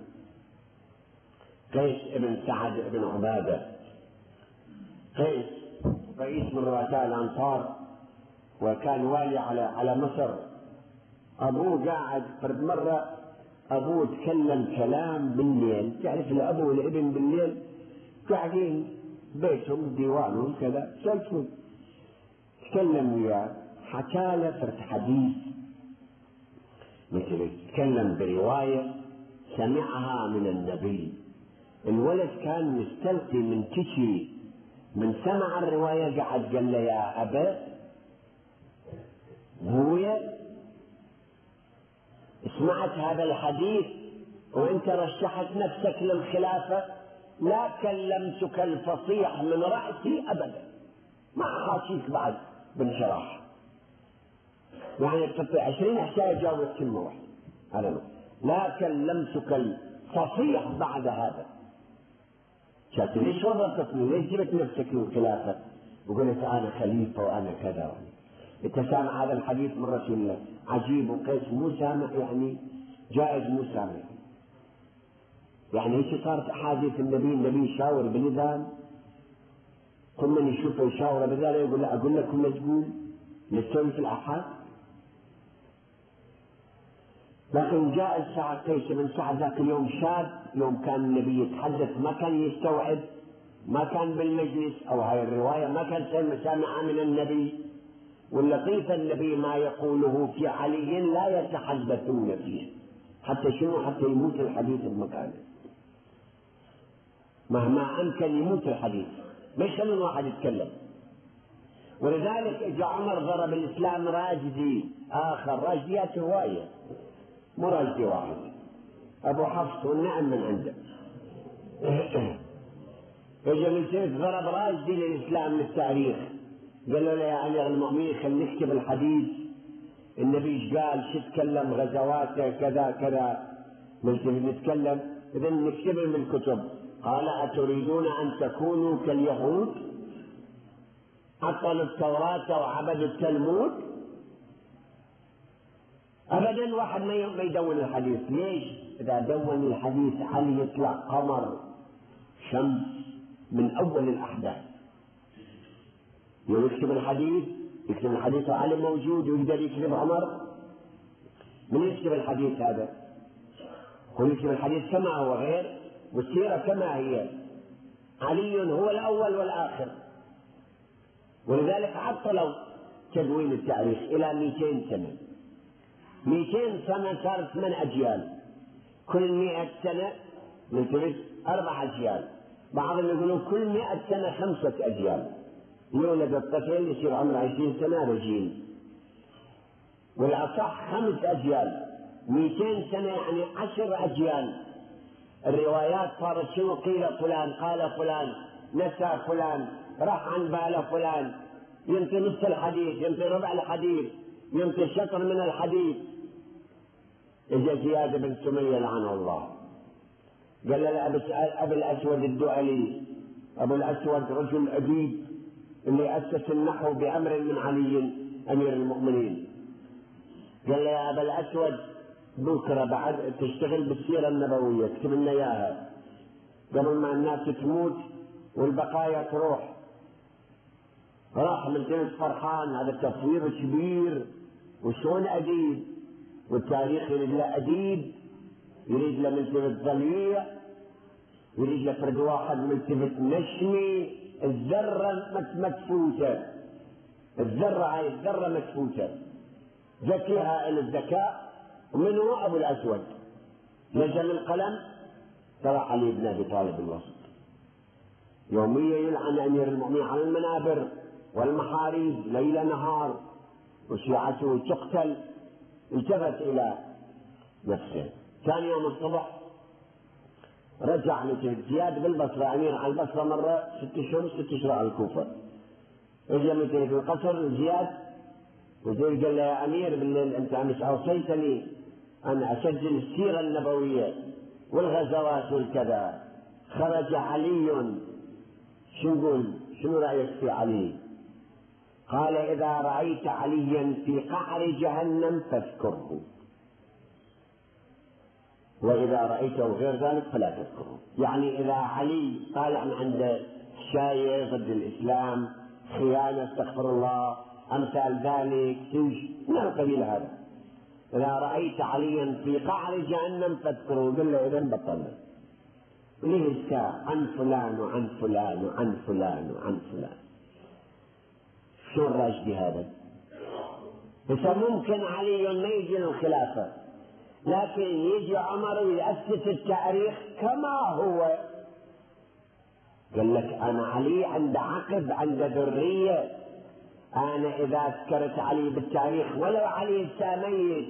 قيس بن سعد بن عباده، قيس رئيس من رؤساء الانصار وكان والي على مصر. ابوه قاعد فرد مره ابوه تكلم كلام بالليل، تعرف الاب والابن بالليل قاعدين بيتهم ديوانهم كذا سلفون، تكلم وياه حكى له فرد حديث، مثل تكلم بروايه سمعها من النبي. الولد كان مستلقي من كشي، من سمع الروايه قعد قال له يا ابا بويا سمعت هذا الحديث وانت رشحت نفسك للخلافه، لا كلمتك الفصيح من راسي ابدا، ما حاشيك بعد بانشراح. يعني تستطيع 20 حكايه جاوبت كلمه واحده. هذا لا كلمتك الفصيح بعد هذا. قالت ليش وظفتني؟ ليش جبت نفسك للخلافه وقلت انا خليفه وانا كذا؟ انت سامع هذا الحديث من رسول الله عجيب، وقيس مو سامع يعني جائز مو سامع. يعني هيك صارت احاديث النبي يشاور بنظام، كل من يشوفه يشاور بذلك يقول لا اقول لكم ما تقول نستوي في الاحاد. لكن جاء الساعة قيس بن سعد ذاك اليوم شاب، يوم كان النبي يتحدث ما كان يستوعب، ما كان بالمجلس او هاي الرواية ما كان سامعة من النبي. واللطيف النبي ما يقوله في علي لا يتحدثون فيه، حتى شنو؟ حتى يموت الحديث بمكانه، مهما امكن يموت الحديث، ما يخلون واحد يتكلم. ولذلك اجى عمر ضرب الاسلام راجدي اخر، راجديات هوايه مو راجدي واحد، ابو حفص والنعم من عنده. اجى من سيف ضرب راجدي للاسلام للتاريخ، قالوا له يا امير المؤمنين خل نكتب الحديث، النبي ايش قال، شو تكلم، غزواته كذا كذا، نتكلم اذا نكتبهم بالكتب. قال اتريدون ان تكونوا كاليهود عطلوا التوراة وعبدوا التلمود؟ أبدا واحد ما يدون الحديث. ليش؟ إذا دون الحديث علي يطلع قمر شمس من أول الأحداث. يكتب الحديث وعلي موجود ويقدر يكتب عمر. من يكتب الحديث هذا؟ هو يكتب الحديث كما هو غير، والسيرة كما هي. علي هو الأول والآخر، ولذلك عطلوا تدوين التاريخ إلى 200 سنة. 200 سنة صارت 8 أجيال، كل 100 سنة نلتمس 4 أجيال، بعضهم يقولون كل 100 سنة 5 أجيال. يولد الطفل يصير عمره 20 سنة رجيل، والأصح 5 أجيال. 200 سنة يعني 10 أجيال. الروايات صارت شنو؟ قيل فلان، قال فلان، نسى فلان، راح عن باله فلان، ينطي نص الحديث، ينطي ربع الحديث، ينطي شطر من الحديث. اجى زياد بن سمية لعنه الله، قال له أبي الأسود الدؤلي، أبو الأسود رجل أديب اللي أسس النحو بأمر من علي أمير المؤمنين. قال له يا أبا الأسود بكرة بعد تشتغل بالسيرة النبوية، اكتب لنا إياها قبل ما الناس تموت والبقايا تروح. راح من جنس فرحان، هذا تصوير كبير وشون أديب، والتاريخ يريد له أديب، يريد له ملتفت ضليع، يريد له فرد واحد ملتفت نشمي. الذرة مدفوتة، الذرة هاي الذرة مدفوتة، ذكي هائل الذكاء. ومن هو أبو الأسود؟ نزل القلم ترى علي بن أبي طالب الوسط، يوميا يلعن أمير المؤمنين على المنابر والمحاريب ليل نهار، وشيعته تقتل. التفت إلى نفسه. ثاني يوم الصبح رجع زياد بالبصرة، أمير على البصرة مرة 6 أشهر 6 أشهر على الكوفة. رجع في القصر زياد، وزيد قال له يا أمير بالليل أنت أمس أوصيتني أن أسجل السيرة النبوية والغزوات والكذا. خرج علي، شنو رأيك في علي؟ قال إذا رأيت عليا في قعر جهنم فاذكره، وإذا رأيته غير ذلك فلا تذكره. يعني إذا علي طالع من عند شايع ضد الإسلام، خيانة، استغفر الله، أمثال ذلك، من القبيل هذا، إذا رأيت عليا في قعر جهنم فاذكره. قل له إذن بطلنا ليه الساعة عن فلان وعن فلان وعن فلان وعن فلان. شو الراجل بهذا؟ بس ممكن علي ما يجي الخلافة، لكن يجي عمر ويأسس التاريخ كما هو. قال لك أنا علي عند عقب، عند ذرية، أنا إذا ذكرت علي بالتاريخ ولو علي ميت،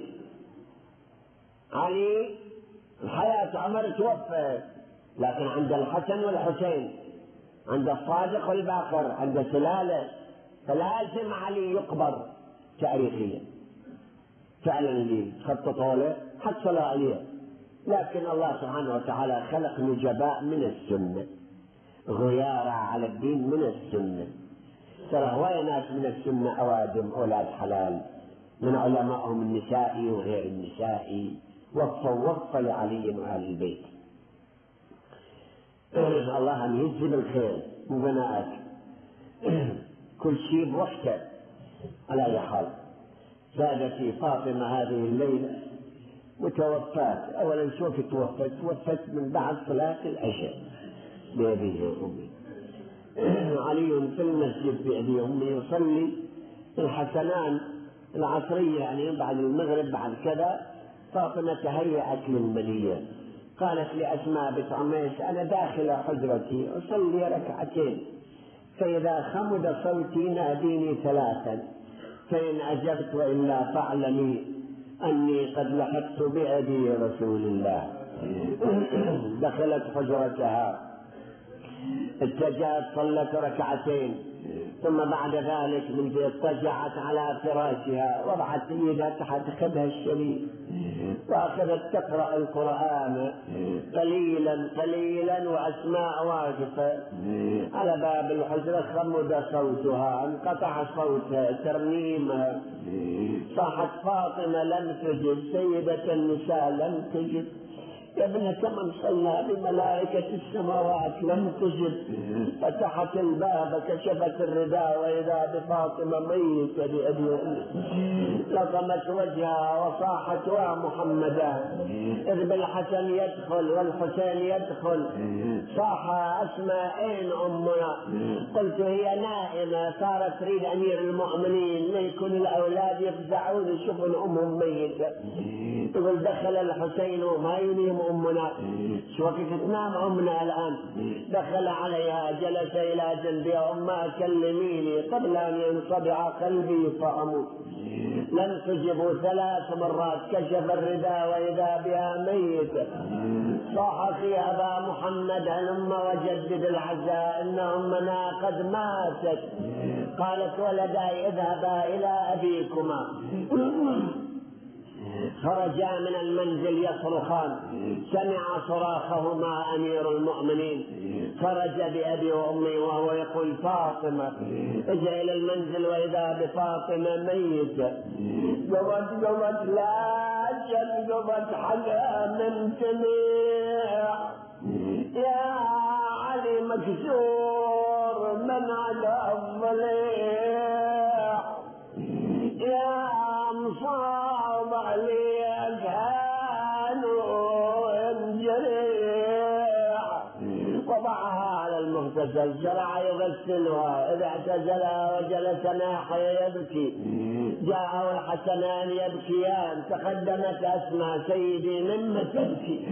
علي الحياة عمر توفى، لكن عند الحسن والحسين، عند الصادق والباقر، عند سلالة، فلازم علي يقبر تاريخيا. فعلا اللي خططوا له حصلوا عليه، لكن الله سبحانه وتعالى خلق نجباء من السنة، غيارة على الدين من السنة. ترى هواية ناس من السنة أوادم أولاد حلال من علمائهم النسائي وغير النسائي، وقفوا لعلي وآل البيت. الله أن يجزي بالخير وبناءك كل شيء بوقته. على أي حال، سادتي فاطمة هذه الليلة وتوفت. أولا شوف توفت من بعد صلاة العشاء بأبيه وأمي. علي في المسجد بأبيه وأمي يصلي الحسنان العصرية، يعني بعد المغرب بعد كذا. فاطمة تهيأت للمنية، قالت لأسماء بنت عميس أنا داخل حجرتي أصلي ركعتين، فإذا خمد صوتي ناديني 3، فإن أجبت وإلا فاعلمي أني قد لحقت بأبي رسول الله. دخلت حجرتها، اتجهت صلت ركعتين، ثم بعد ذلك من اضطجعت على فراشها، وضعت يدها تحت خدها الشريف، وأخذت تقرأ القرآن قليلا قليلا، وأسماء واقفة على باب الحجرة. خمد صوتها، انقطع صوتها، ترنيمها، صاحت فاطمة لم تجب، سيدة النساء لم تجب، يا ابنة من صلى بملائكة السماوات لم تجب. فتحت الباب كشفت الرداء وإذا بفاطمة ميتة بأبي وأمي، لطمت وجهها وصاحت ومحمدا إذ بالحسن يدخل والحسين يدخل. صاح أسماء أين أمنا؟ قلت هي نائمة، صارت تريد أمير المؤمنين ليكون الأولاد يفزعون يشوفون أمهم ميتة. يقول دخل الحسين وما ينيم أمنا، شو وقت تنام أمنا الآن؟ دخل عليها جلس إلى جنبها، أمها كلميني قبل أن ينصدع قلبي فأموت. لم تجبوا 3 مرات، كشف الرداء وإذا بها ميتة. صاح في أبا محمد هلم وجدد العزاء إن أمنا قد ماتت. قالت ولداي اذهبا إلى أبيكما. خرجا من المنزل يصرخان، سمع صراخهما أمير المؤمنين، خرج بأبي وأمي وهو يقول فاطمة. اجى إلى المنزل وإذا بفاطمة ميتة. قمت لا قمت حاجة من جميع، يا علي مكسور من على الضليع، يا مصاب عليك هانو الجريح. وضعها على المغتسل، شرع يغسلها، إذا اعتزلها وجلس ناحية يبكي. جاءه الحسنان يبكيان، تقدمت أسماء سيدي مما تبكي؟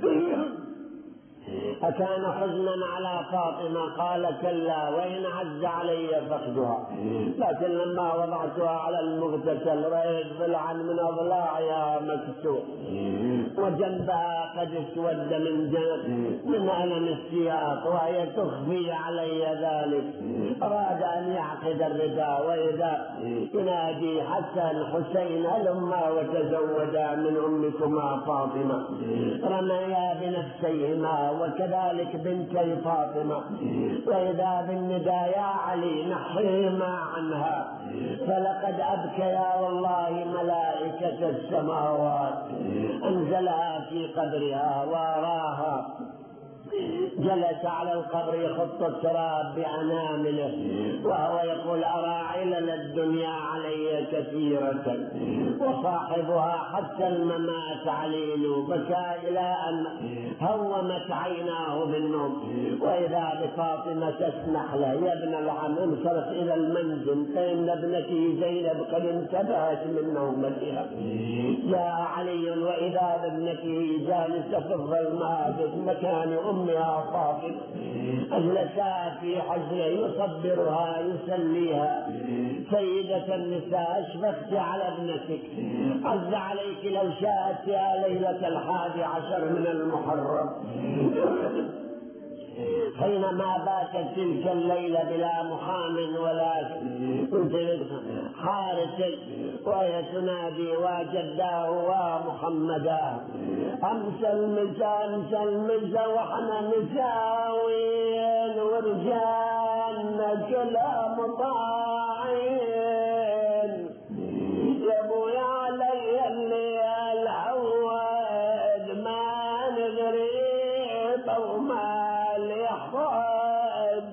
أكان حزنا على فاطمة؟ قال كلا، وإن عز علي فقدها، لكن لما وضعتها على المغتسل رأيت ضلعا من أضلاعها مكسور، وجنبها قد اسود من ألم السياق، وهي تخفي علي ذلك. أراد أن يعقد الرداء وإذا ينادي حسن حسين هلما وتزوجا من أمكما فاطمة. رميا بنفسيهما وكذلك بنتي فاطمة، وإذا بالنداء يا علي نحيهما عنها، فلقد أبكيا والله ملائكة السماوات. أنزلها في قبرها وأراها، جلس على القبر يخط التراب بأنامله وهو يقول أرى علل الدنيا علي كثيرة، وصاحبها حتى الممات عليل، بكى إلى أن هومت عيناه بالنوم. وإذا بفاطمة تسمح له يا ابن العم انصرف إلى المنزل فإن ابنتي زينب قد انتبهت من نومتها. جاء علي وإذا بابنته جالسة في الظلماء مكان أمها فاطمة، أجلسها في حجره يصبرها يسليها. سيدة النساء أشفقت على ابنتك، عز عليك لو شاءت يا ليلة 11 من المحرم. حينما باتت تلك الليلة بلا محام ولا حارس، وهي تنادي وجداه ومحمدا أمسى المسا وحنا نساوين ورجالنا كلام طاعين. يا ابويا علي اللي العواد ما نغريب وما لحظ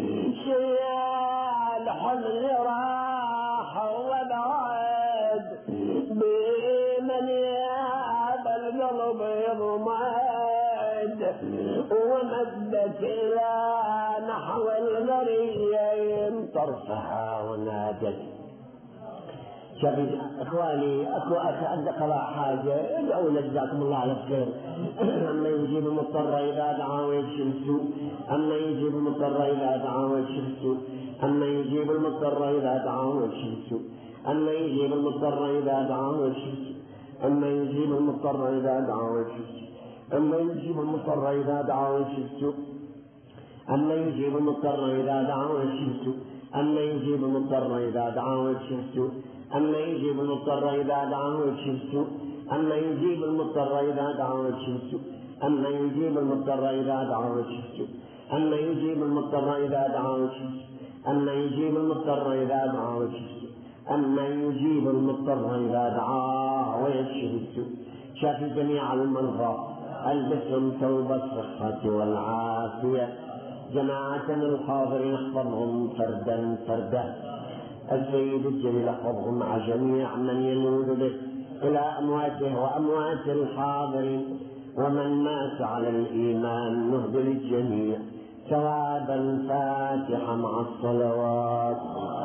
شيال حزن راح وبعد بمن ياب القلب يضمد، ومدت إلى نحو الغريين طرفها ونادت. شباب اخواني اكو عند قضاء حاجه ادعوا جزاكم الله على خير. اما يجيب المضطر اذا دعا ويكشف السوء، اما يجيب المضطر اذا دعا ويكشف السوء، اما يجيب المضطر اذا دعا ويكشف السوء، اما يجيب المضطر اذا دعا ويكشف السوء، اما يجيب المضطر اذا دعا ويكشف السوء، اما يجيب المضطر اذا دعا ويكشف السوء، اما يجيب المضطر اذا دعا ويكشف السوء، اما يجيب المضطر اذا دعا ويكشف السوء، أما يجيب المضطر إذا دعاه ويكشف السوء، أما يجيب المضطر إذا دعاه ويكشف السوء، أما يجيب المضطر إذا دعاه ويكشف السوء، أما يجيب المضطر إذا دعاه ويكشف السوء، أما يجيب المضطر إذا دعاه ويكشف السوء، أما يجيب المضطر إذا دعاه ويكشف السوء. شاف جميع المرضى، ألبسهم ثوب الصحة والعافية. جماعة الحاضرين احفظهم فردا فردا. السيد الجليل احفظهم مع جميع من يلوذ به إلى أمواته وأموات الحاضرين، ومن مات على الإيمان نهدي للجميع ثواب الفاتحة مع الصلوات.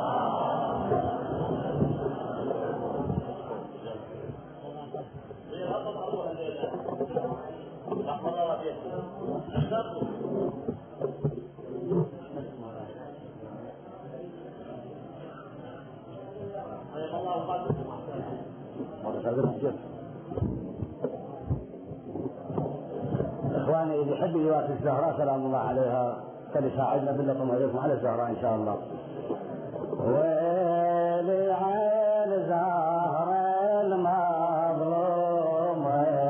إخواني اللي يحب يوافي الزهراء سلام الله عليها فليساعدنا باللطم عليكم على الزهراء إن شاء الله. ويلي عين زهر المظلوم،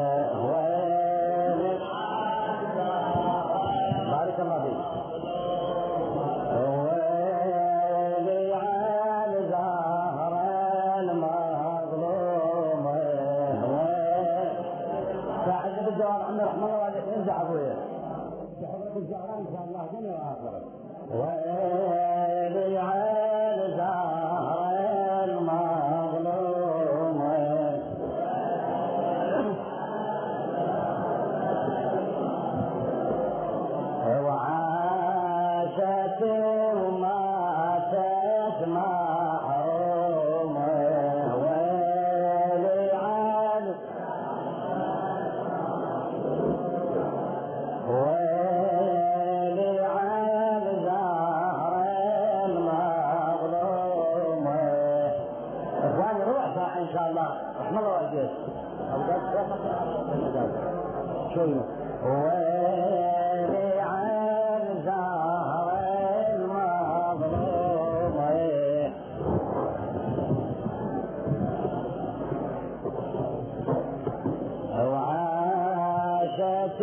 ويلي بارك الله فيك. ويلي عين زهر المظلوم، ساعدنا بالجواب عم رحمه الله عليك انزع ابويا تحضرك الزهراء ان شاء الله دنيا واخره. ويلي عين زهر المظلوم، وعاشت وماتت محروم. ويلي عين ويلي عين زهر المظلوم. اخواني روح ساعة ان شاء الله رحم الله والديك شوي. ويلي عين زهر المظلوم، وعاشت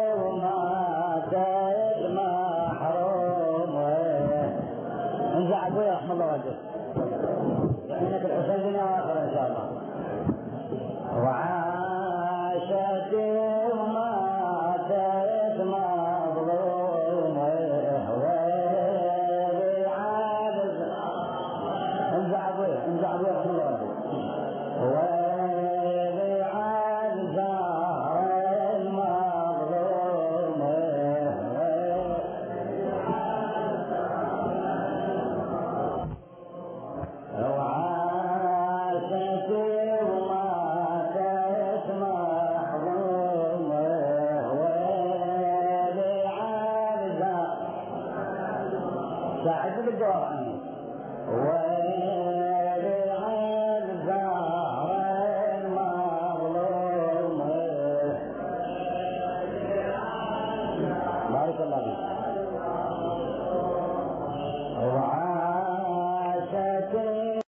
وماتت محروم. انزع ابويا رحم الله والديك انك الحسين دنيا واخره ان شاء الله. وعاشت وماتت مظلوم، ويلي عين انزع ابويا رحم الله والديك. ويلي عين زهر المظلوم، وعاشت وماتت محروم. ويلي عين زهر ساعدني بالجواب عني. ويلي عين زهر المظلوم، بارك الله فيك.